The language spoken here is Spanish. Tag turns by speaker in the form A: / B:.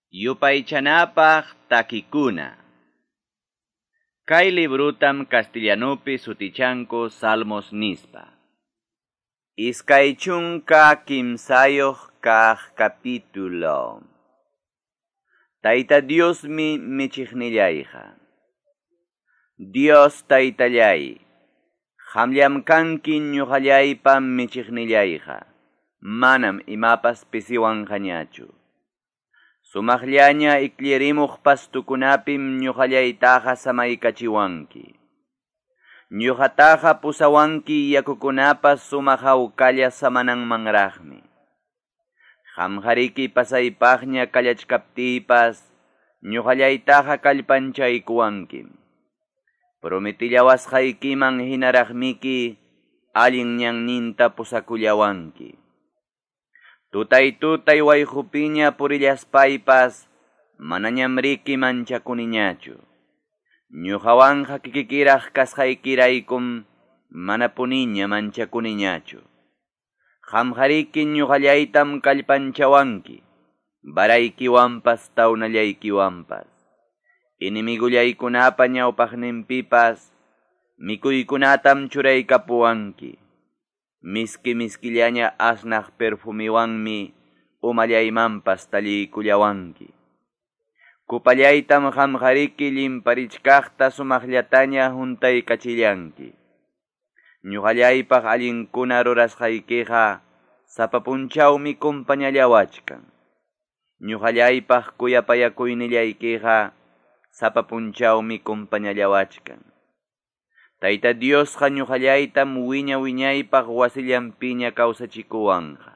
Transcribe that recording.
A: Yupaychanapaq takikuna. Kay librutam castellanupi sutichanku Salmos nispa. Iskay chunka kimsayoq kaq capítulo. Tayta Diosmi michiqnillayqa. Dios taytallay, qamllam kanki ñuqallaypa michiqnillayqa. Manam imapas pisiwanqañachu. Sumaqllaña iklirimuq pastukunapim ñuqallaytaqa samaykachiwanki. Ñuqataqa pusawanki yakukunapas sumaq hawkalla samananmanraqmi. Qamqariki pasaypaqña kallachkaptiypas ñuqallaytaqa kallpanchaykuwankim. Prometillawasqaykiman hinaraqmiki allin ñanninta pusakullawanki. Tutay wayqupiña purillaspaypas manañam riki manchakuniñachu. Ñuqawanqa kikikiraq kasqaykiraykum mana puniña manchakuniñachu. Qamqariki ñuqallaytam kallpanchawanki, baraykiwanpas tawnallaykiwanpas. Inimigullaykunapa ñawpaqninpipas mikuykunatam churaykapuwanki. Miskillaña asnaq perfumiwanmi umallaymanpas taliykullawanki. Kupallaytam qamqariki llimparichkaqta sumaqllataña juntaykachillanki. Ñuqallaypaq allinkuna rurasqaykiqa sapapunchawmi kumpañallawachkan. Ñuqallaypaq kuyapayakuynillaykiqa sapapunchawmi kumpañallawachkan. Tayta Diosqa ñuqallaytam wiñaypaq wasillanpiña kawsachikuwanqa.